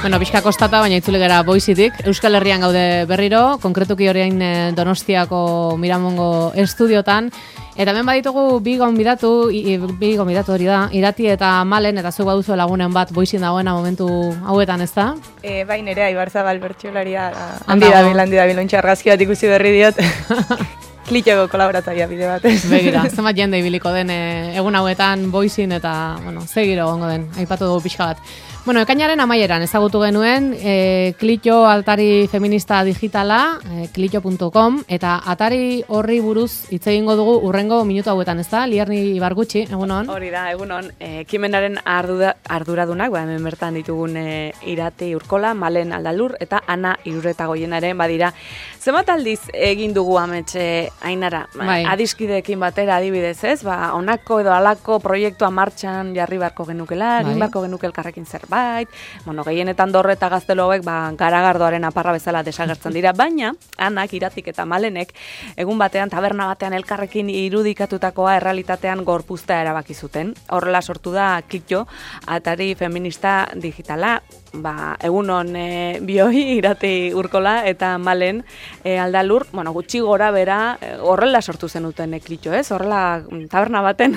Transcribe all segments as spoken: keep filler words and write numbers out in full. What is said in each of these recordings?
Bueno, pixka kostata, baina itzuli gara Boizitik. Euskal Herrian gaude berriro, konkretuki horrein Donostiako Miramongo estudiotan. Eta hemen baditugu bi gonbidatu, bi gonbidatu hori da, Irati eta Malen, eta zuek baduzu lagunen bat Boizin dagoena momentu hauetan, ez da? E, bai, nerea, Ibarzabal bertxolaria, handi dabil, handi dabil, ontsa argazki bat ikusi berri diot. Klitxoko kolaboratzaia bide bat. Begira, zenbat jende ibiliko den egun hauetan Boizin eta, bueno, zegiro gongo den, aipatu dugu pixka bat. Bueno, ekainaren amaieran ezagutu genuen e, Klitxo altari feminista digitala, e, klitxo puntu com, eta atari horri buruz hitz egingo dugu urrengo minutu hauetan, ez da? Liarni Ibargutxi, egunon? Hori da, egunon. E, ekimenaren ardura, arduradunak, ba, hemen bertan ditugun e, Irati Urkola, Malen Aldalur, eta Ana Iruretagoienaren badira. Zenbat aldiz egin dugu ametxe Ainara? Bai. Adiskideekin batera adibidez, ez? Ba, honako edo alako proiektua martxan jarri barko genukela, egin bai. barko genuke elkarrekin zer. Bait, bueno, gehienetan Dorre eta Gaztelo hauek ba, garagardoaren aparra bezala desagertzen dira, baina Anak, Iratik eta Malenek egun batean, taberna batean elkarrekin irudikatutakoa errealitatean gorpuztea erabaki zuten. Horrela sortu da Klitxo, atari feminista digitala, ba, egunon e, bioi, Irati Urkola eta Malen e, Aldalur, bueno, gutxi gora bera, e, horrela sortu zenuten e, Klitxo, ez? Horrela taberna baten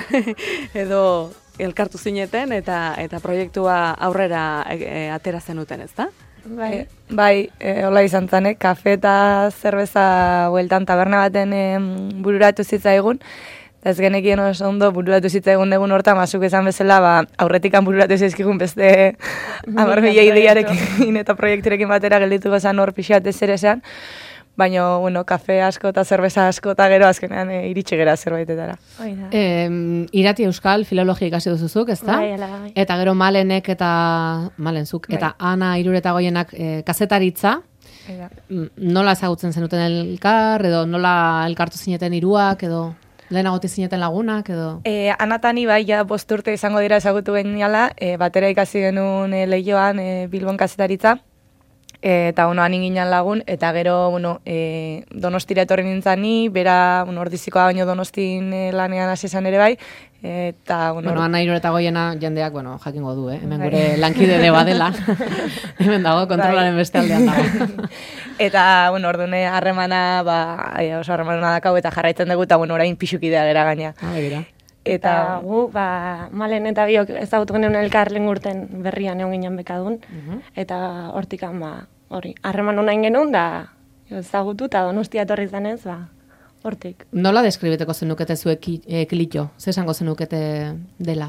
edo elkartu zineten eta eta proiektua aurrera e, atera zenuten, ezta? Bai, bai, e, hola izan zen, eh? Kafe eta zerbeza bueltan taberna baten e, bururatu zitzaigun, eta ez genekien oso ondo bururatu zitzaigun egun horta, masuk esan bezala, ba, aurretikan bururatu zizkigun beste hamar mila ideiarekin eta proiekturekin batera geldituko zen hor pixat ez ere esan, baina, bueno, kafe asko eta zerbeza asko eta gero azkenean e, iritsi gera zerbaitetara. E, Irati Euskal filologia ikasi duzuzuk, ez da? Bai, ala, bai. Eta gero Malenek eta Malenzuk, Bai. eta Ana Iruretagoienak e, kazetaritza. Eda. Nola ezagutzen zenuten elkar, edo nola elkartu zineten hiruak, edo lehenagoti zineten lagunak, edo... E, Anatani bai, ja bost urte izango dira ezagutu geniala, e, batera ikasi genuen e, Leioan e, Bilbon kazetaritza, e, eta bueno, hanin ginen lagun, eta gero bueno, e, Donostira etorri nintzen ni, bera bueno, ordizikoa baino Donostin e, lanean hasi zen ere bai, eta bueno, Bueno, Ana Iruretagoiena jendeak, bueno, jakingo du, eh? Hemen gure lankide de badela. Hemen dago, kontrolaren beste aldean dago. Eta, bueno, ordune harremana, ba, ai, oso harremana dakau eta jarraitzen dugu, eta, bueno, orain pixukidea gera gaina. Ah, begira. Eta Eta, gu, ba, Malen eta biok ezagutu genuen elkar lengurten berrian egon ginen bekadun, eta hortikan, ba, hori, harreman honain genuen, da ezagutu, eta Donostia etorri zanez, ba, hortik. Nola deskribeteko zenukete zuek e, Klitxo? Zer esango zenukete dela?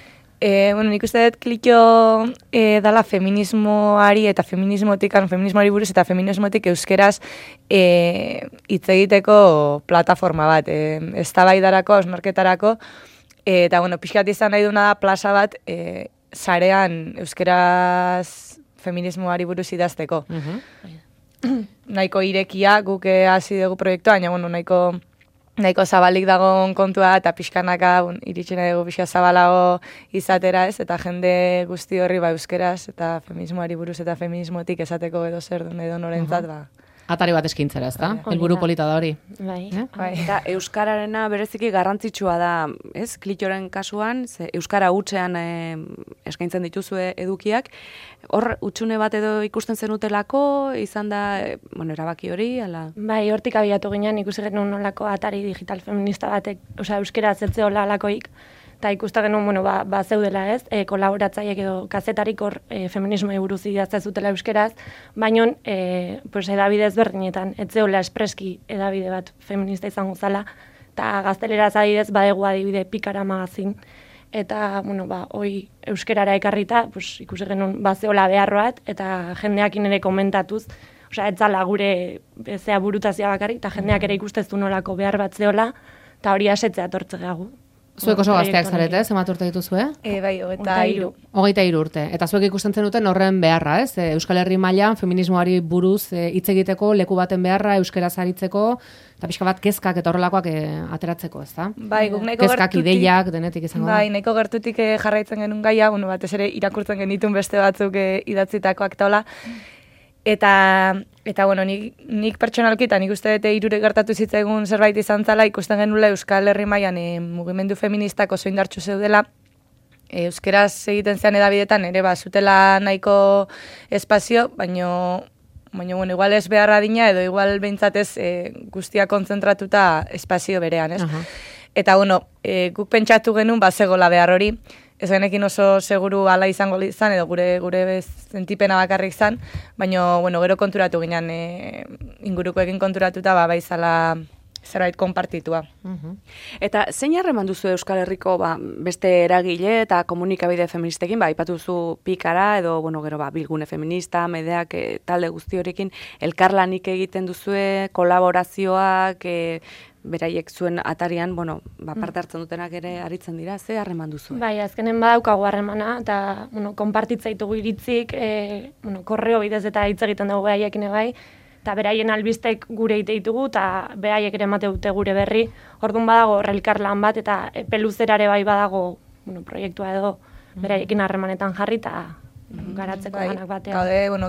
E, bueno, nik uste dut Klitxo e, dala feminismoari eta feminismotik, feminismoari buruz eta feminismotik euskeraz e, hitz egiteko plataforma bat, e, eztabaidarako, hausnarketarako, e, eta bueno, pixkat izan nahi duna da plaza bat e, sarean euskeraz feminismoari buruz idazteko. Nahiko irekia guk eh, hasi dugu proiektua, baina bueno, nahiko nahiko zabalik dagoen kontua eta pixkanaka bon, iritsi nahi dugu pixka zabalago izatera ez, eta jende guzti horri ba, euskeraz eta feminismoari buruz eta feminismotik esateko edo zer duen edo norentzat, ba. Atari bat eskintzera, ez da? Hori Helburu da. polita da hori. Bai. Eh? Bai. Eta euskararena bereziki garrantzitsua da, ez? Klitxoren kasuan, ze euskara hutsean e, eskaintzen dituzue edukiak. Hor hutsune bat edo ikusten zenutelako, izan da, e, bueno, erabaki hori, ala. Bai, hortik abiatu ginen, ikusi genuen nolako atari digital feminista batek, osea, euskera zetze hola alakoik, eta ikusten genuen, bueno, ba, ba zeudela ez, e, kolaboratzaiek edo kazetarik hor e, feminismoi buruz idazte zutela euskeraz, baino, e, pues, edabide ezberdinetan, ez zeola espreski edabide bat feminista izango zala, eta gazteleraz adibidez badegu adibide Pikara magazin, eta, bueno, ba, hoi euskerara ekarrita, pues, ikusi genuen, ba zeola behar bat, eta jendeakin ere komentatuz, osea, ez zala gure zea burutazioa bakarrik, eta jendeak ere ikustezu nolako behar bat zeola, eta hori asetzea tortze gagu. Zuek oso gazteak zarete, zenbat urte dituzue? E, bai, hogeita Hogeita hiru. Hogeita hiru urte. Eta zuek ikusten zenuten horren beharra, ez? E, Euskal Herri mailan feminismoari buruz e, hitz egiteko, leku baten beharra, euskaraz aritzeko, eta pixka bat kezkak eta horrelakoak e, ateratzeko, ez da? Bai, guk nahiko Kezkak gertutik, ideiak denetik izango bai, da. nahiko gertutik eh, jarraitzen genuen gaia, bueno, batez ere irakurtzen genitun beste batzuk eh, idatzitakoak taola, eta Eta, bueno, nik, nik pertsonalki eta nik uste dute irure gertatu zitzaigun zerbait izan zala, ikusten genula Euskal Herri mailan e, mugimendu feministak oso indartsu zeudela, euskeraz egiten zean edabidetan ere ba, zutela nahiko espazio, baino, baino bueno, igual ez beharra dina, edo igual behintzatez e, guztia kontzentratuta espazio berean, ez? Aha. Eta, bueno, e, guk pentsatu genuen, ba, zegoela behar hori, ez genekin oso seguru ala izango izan, edo gure gure sentipena bakarrik izan, baina, bueno, gero konturatu ginen, e, ingurukoekin konturatuta, ba, baizala zerbait konpartitua. Mhm. Eta zein harreman duzu Euskal Herriko ba, beste eragile eta komunikabide feministekin, ba, aipatu zu Pikara edo, bueno, gero, ba, Bilgune Feminista, Medeak, e, talde guzti horrekin, elkarlanik egiten duzue, kolaborazioak, e, beraiek zuen atarian, bueno, ba, parte hartzen dutenak ere aritzen dira, ze harreman duzu? Bai, azkenen badaukagu harremana, eta, bueno, konpartitza ditugu iritzik, e, bueno, korreo bidez eta hitz egiten dugu behaiekin bai, eta beraien albistek gure ite ditugu, eta beraiek ere emate dute gure berri. Orduan badago elkar lan bat, eta peluzerare bai badago, bueno, proiektua edo beraiekin harremanetan jarri, eta garatzeko bai, ganak batean. Gaude, bueno,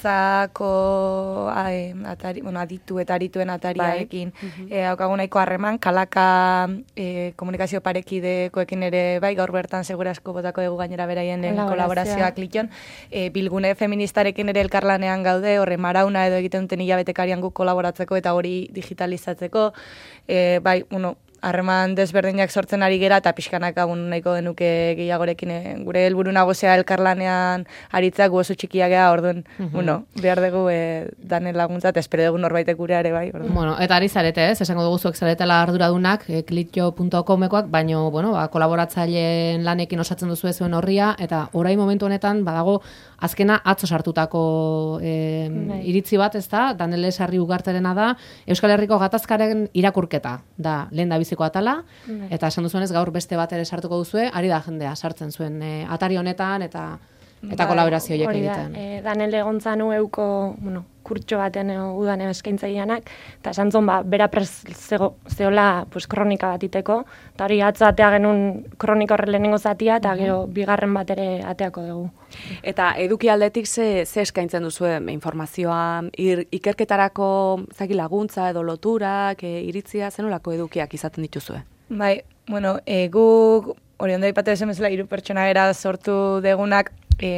gabiltzako ai, atari, bueno, aditu eta arituen atariarekin bai. e, haukagu nahiko harreman, kalaka e, komunikazio parekidekoekin ere bai, gaur bertan segurasko botako dugu gainera beraien kolaborazioak kliton. E, Bilgune feministarekin ere elkarlanean gaude, horre marauna edo egiten duten hilabetekarian guk kolaboratzeko eta hori digitalizatzeko. E, bai, bueno, harreman desberdinak sortzen ari gera eta pixkanak agun nahiko genuke gehiagorekin e, gure helburu nagusia elkarlanean aritzak gu oso txikiak gea, orduan, uh-huh. bueno, behar dugu e, danen laguntza eta espero dugu norbaitek gure ere bai. Orduan. Bueno, eta ari zarete, ez? Esango dugu zuek zaretela arduradunak, e, klitjo punto comekoak, baino, bueno, ba, kolaboratzaileen lanekin osatzen duzu zuen horria, eta orain momentu honetan, badago, azkena atzo sartutako e, iritzi bat, ez da, Danele Sarri Ugarterena da, Euskal Herriko gatazkaren irakurketa, da, lehen da biziko atala, Bai. Eta esan duzuenez gaur beste bat ere sartuko duzue, ari da jendea sartzen zuen e, atari honetan eta eta bai, kolaborazio horiek egiten. E, Danele gontzanu euko, bueno, kurtxo baten e, udan eskaintza ianak, eta esan zon, ba, bera prez zeola pues, kronika bat iteko, eta hori atzatea genuen kronika horre lehenengo zatia, eta gero bigarren bat ere ateako dugu. Eta eduki aldetik ze, ze eskaintzen duzu informazioa, ir, ikerketarako zaki laguntza edo loturak, e, iritzia, zenolako edukiak izaten dituzue? Bai, bueno, e, guk, hori ondo ipatu esan bezala, hiru pertsona era sortu degunak,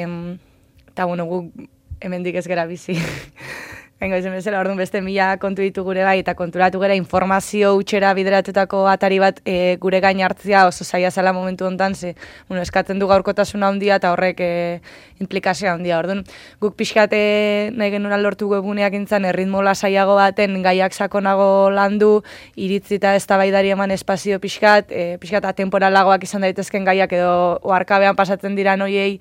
eta bueno, guk hemendik ez gera bizi. Gaingo esan bezala, orduan beste mila kontu ditu gure bai, eta konturatu gera informazio utxera bideratutako atari bat e, gure gain hartzia oso zaila zela momentu hontan, ze, bueno, eskatzen du gaurkotasuna handia eta horrek e, implikazioa handia. Orduan, guk pixkate nahi genuen lortu webguneak intzan, erritmo lasaiago baten, gaiak sakonago landu, iritzi eta eztabaidari eman espazio pixkat, e, pixkat atemporalagoak izan daitezken gaiak edo oarkabean pasatzen dira noiei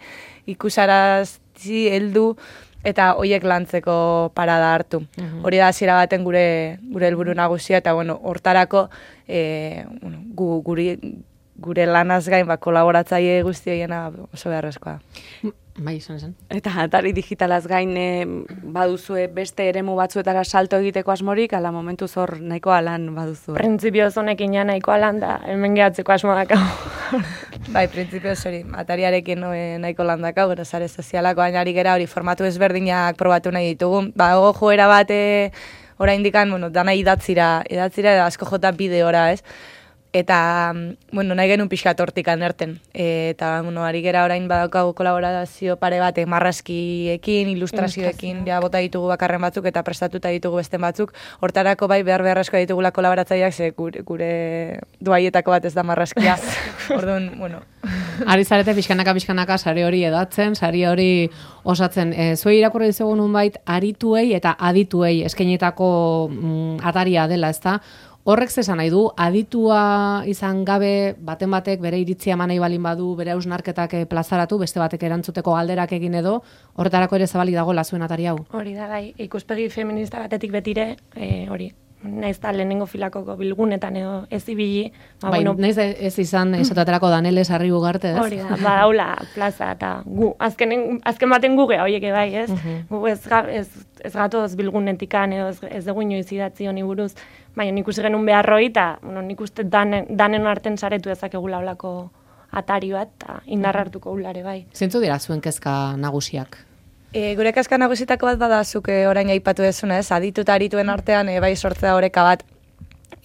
ikusarazi heldu, eta hoiek lantzeko parada hartu. Uh-huh. Hori da hasiera baten gure gure helburu nagusia eta bueno, hortarako eh bueno, gu, guri, gure lanaz gain ba kolaboratzaile guztiena oso beharrezkoa. Bai, izan esan. Eta atari digitalaz gain e, baduzue beste eremu batzuetara salto egiteko asmorik, ala momentu zor nahikoa lan baduzu. Printzipioz honekin ja nahikoa lan da, hemen gehatzeko asmo dakau. Bai, printzipioz hori, atariarekin no, nahiko lan dakau, gero sare sozialako gainari gera hori formatu ezberdinak probatu nahi ditugu. Ba, gogo joera bat e, oraindikan, bueno, dana idatzira, idatzira edo asko jota bideora, ez? Eta, bueno, nahi genuen pixkat hortik anerten. E, eta, bueno, ari gera orain badaukagu kolaborazio pare bat marrazkiekin, ilustrazioekin, ja, bota ditugu bakarren batzuk eta prestatuta ditugu beste batzuk. Hortarako bai behar beharrezkoa ditugula kolaboratzaileak, ze gure, gure duaietako bat ez da marrazkia. Orduan, bueno. Ari zarete pixkanaka pixkanaka sari hori edatzen, sari hori osatzen. E, zuei irakurri dizugu nunbait arituei eta adituei eskainetako mm, ataria dela, ezta? Horrek zesan nahi du, aditua izan gabe baten batek bere iritzia eman nahi balin badu, bere hausnarketak plazaratu, beste batek erantzuteko galderak egin edo, horretarako ere zabalik dago zuen atari hau. Hori da, bai, ikuspegi feminista batetik betire, e, hori, naiz da lehenengo filakoko bilgunetan edo ez ibili. Ba, bai, bueno, naiz ez izan esaterako Danele Sarri Ugarte, ez? Hori da, ba, haula, plaza, eta gu, azken, azken baten guge horiek bai, ez? Uh-huh. Gu ez, ez, ez gatoz bilgunetikan edo ez, ez dugu inoiz idatzi honi buruz, baina nik uste genuen beharroi, eta bueno, nik uste danen, danen arten saretu ezakegula olako atari bat, eta indarra hartuko ulare bai. Zentzu dira zuen kezka nagusiak? E, gure kezka nagusitako bat badazuk e, orain aipatu dezuna, ez? Aditu eta arituen artean e, bai sortzea oreka bat.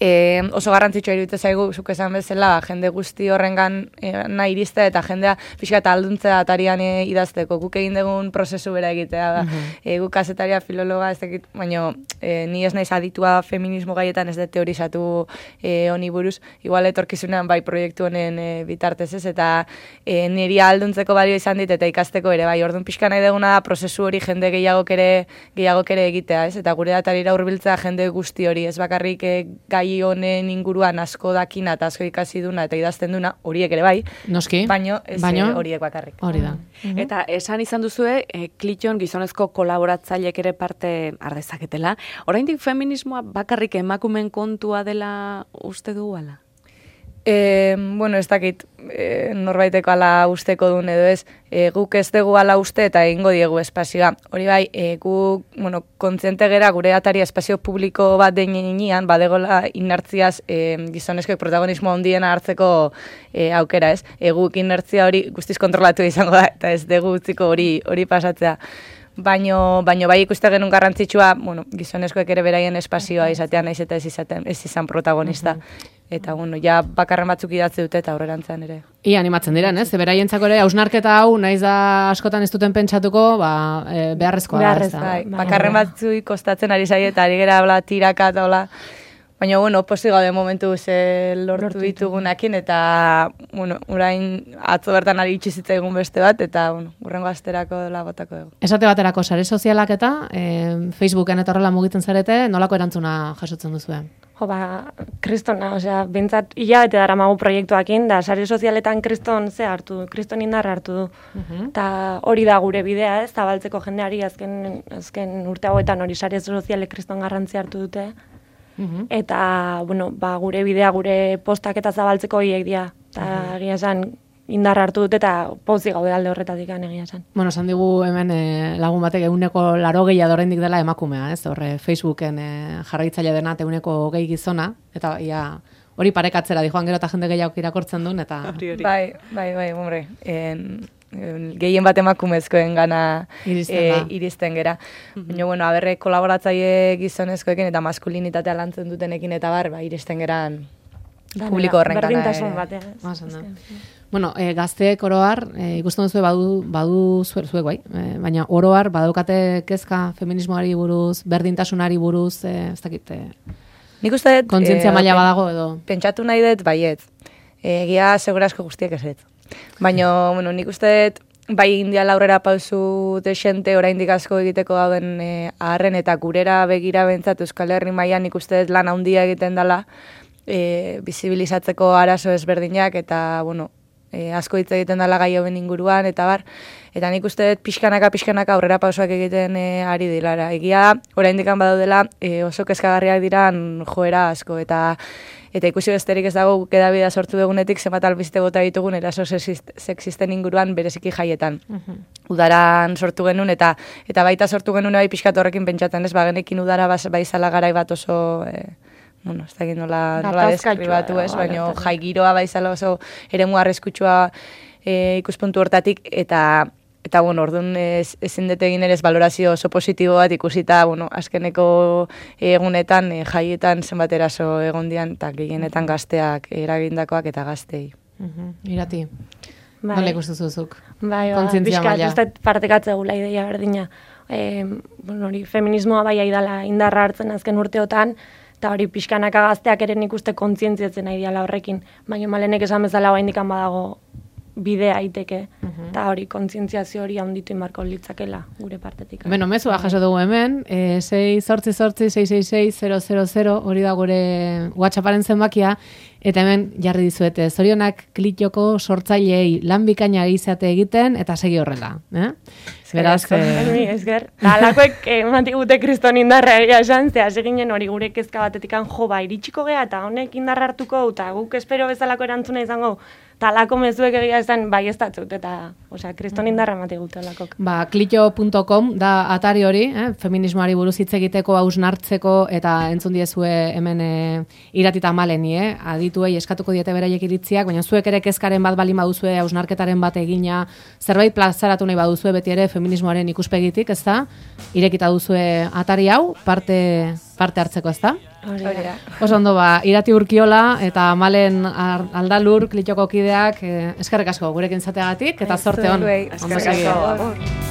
E, oso garrantzitsua iruditzen zaigu, zuk esan bezala, jende guzti horrengan e, nahi iriztea eta jendea pixka eta alduntzea atarian e, idazteko. Guk egin dugun prozesu bera egitea da. Uh-huh. E, guk kazetaria, filologa, ez dakit, baina e, ni ez naiz aditua feminismo gaietan ez da teorizatu e, honi buruz. Igual etorkizunean bai proiektu honen e, bitartez ez, eta e, niri alduntzeko balio izan dit eta ikasteko ere, bai, orduan pixka nahi duguna da prozesu hori jende gehiagok ere, gehiagok ere egitea, ez? Eta gure atarira hurbiltzea jende guzti hori, ez bakarrik e, gai honen inguruan asko dakina eta asko ikasi duna eta idazten duna, horiek ere bai. Noski. Baino ez Baino, horiek bakarrik. Hori da. Mm-hmm. Eta esan izan duzue, e, Klitxon gizonezko kolaboratzailek ere parte ardezaketela. Oraindik feminismoa bakarrik emakumen kontua dela uste du ala? E, bueno, ez dakit e, norbaiteko ala usteko duen edo ez, e, guk ez dugu ala uste eta egingo diegu espazioa. Hori bai, e, guk, bueno, kontziente gera gure atari espazio publiko bat den inean, badegola inertziaz e, gizonezkoek protagonismo handiena hartzeko e, aukera ez. E, guk inertzia hori guztiz kontrolatu izango da, eta ez dugu utziko hori hori pasatzea. Baino, baino bai ikuste genuen garrantzitsua, bueno, gizonezkoek ere beraien espazioa izatean naiz eta ez izaten, ez izan protagonista. Eta, bueno, ja bakarren batzuk idatzi dute eta aurrerantzean ere. Ia animatzen diren, ez? Beraientzako ere hausnarketa hau naiz da askotan ez duten pentsatuko, ba, e, beharrezkoa da. Beharrez, bai. Bakarren batzuk kostatzen ari zaie eta ari gera bla tiraka eta hola. Baina, bueno, posi gaude momentu ze lortu ditugunakin, eta, bueno, orain atzo bertan ari itxizitza egun beste bat, eta, bueno, urrengo asterako dela botako dugu. Esate baterako sare sozialak eta e, Facebooken eta horrela mugitzen zarete, nolako erantzuna jasotzen duzuen? Jo, ba, kristona, osea, bintzat, ia bete dara magu proiektuakin, da, sare sozialetan kriston ze hartu du, kriston indarra hartu du. Eta uh-huh. hori da gure bidea, ez, zabaltzeko jendeari, azken, azken urte hauetan hori sare soziale kriston garrantzi hartu dute. Uhum. Eta, bueno, ba, gure bidea, gure postak eta zabaltzeko hiek dira. Eta egia esan, indarra hartu dute eta pozik gaude alde horretatik egia esan. Bueno, esan digu hemen e, lagun batek eguneko laro gehiago oraindik dela emakumea, ez? Horre, Facebooken e, jarraitzaile dena eguneko gehi gizona, eta ia hori parekatzera di joan gero eta jende gehiago irakortzen duen, eta... Bai, bai, bai, hombre, en... gehien bat emakumezkoen gana iristen, e, iristen gera. Mm-hmm. Baina, bueno, aberre kolaboratzaile gizonezkoekin eta maskulinitatea lantzen dutenekin eta bar, ba, iristen geran publiko horren gana. Berdintasun batean. Bueno, e, gazteek oroar, e, ikusten duzu badu, badu zuek, zuek bai, e, baina oroar badaukate kezka feminismoari buruz, berdintasunari buruz, e, ez dakit, e, nik uste dut, kontzientzia e, maila badago edo. Pentsatu nahi dut, baiet. Egia segurazko guztiak ez dut. Baina, bueno, nik uste dut, bai india laurera pausu desente oraindik asko egiteko dauden e, aharren eta gurera begira bentzat Euskal Herri mailan nik uste dut lan handia egiten dela e, bizibilizatzeko arazo ezberdinak eta, bueno, e, asko hitz egiten dela gai hauen inguruan eta bar, eta nik uste dut pixkanaka pixkanaka aurrera pausoak egiten e, ari dilara. Egia, oraindik badaudela e, oso kezkagarriak diran joera asko eta Eta ikusi besterik ez dago edabidea sortu dugunetik zenbat albiste bota ditugun eraso sexisten inguruan bereziki jaietan. Uh-huh. Udaran sortu genuen eta eta baita sortu genuen bai pixkat horrekin pentsatzen, ez? Ba genekin udara bai zala garai bat oso e, bueno, ez dakit nola nola deskribatu, ez? Baina jai giroa bai zala oso eremu arriskutsua e, ikuspuntu hortatik eta Eta, bueno, orduan ez, ezin dut egin ere ez valorazio oso positibo bat ikusita, bueno, azkeneko egunetan, e, jaietan zenbat eraso egon dian, eta gehienetan gazteak eragindakoak eta gaztei. Uh-huh. Irati, bai. Nola ikustu zuzuk? Bai, ba, bizkat, ez da partekatze gula ideia berdina. E, bueno, hori, feminismoa bai aidala indarra hartzen azken urteotan, eta hori pixkanaka gazteak eren ikuste kontzientziatzen nahi diala horrekin. Baina malenek esan bezala bain dikan badago bidea aiteke, eta uh-huh. hori kontzientziazio hori handitu inbarko litzakela gure partetik. Beno, mezua jaso dugu hemen, e, sei zortzi zortzi sei sei sei zero zero zero hori da gure WhatsApparen zenbakia, eta hemen jarri dizuete, zorionak Klitxoko sortzaileei lan bikaina izate egiten, eta segi horrela. Eh? Beraz, eh... esker. Alakoek ematik gute kriston indarra egia esan, zea seginen hori gure kezka batetik jo, ba, iritsiko gea, eta honek indarra hartuko, eta guk espero bezalako erantzuna izango, talako mezuek egia esan bai ez datzut, eta, osea, kriston indarra ematik gute alakok. Ba, klitxo punto com da atari hori, eh? Feminismoari buruz hitz egiteko, hausnartzeko, eta entzun diezue hemen eh, iratita maleni, eh? Adituei eskatuko diete beraiek iritziak, baina zuek ere kezkaren bat balin baduzue, hausnarketaren bat egina, zerbait plazaratu nahi baduzue beti ere feminismoaren ikuspegitik, ez da? Irekita duzue atari hau, parte, parte hartzeko, ez da? Oso ondo ba, Irati Urkiola eta Malen Aldalur Klitxoko kideak, eh, eskerrik asko gurekin zateagatik eta zorte on. Eskerrik asko.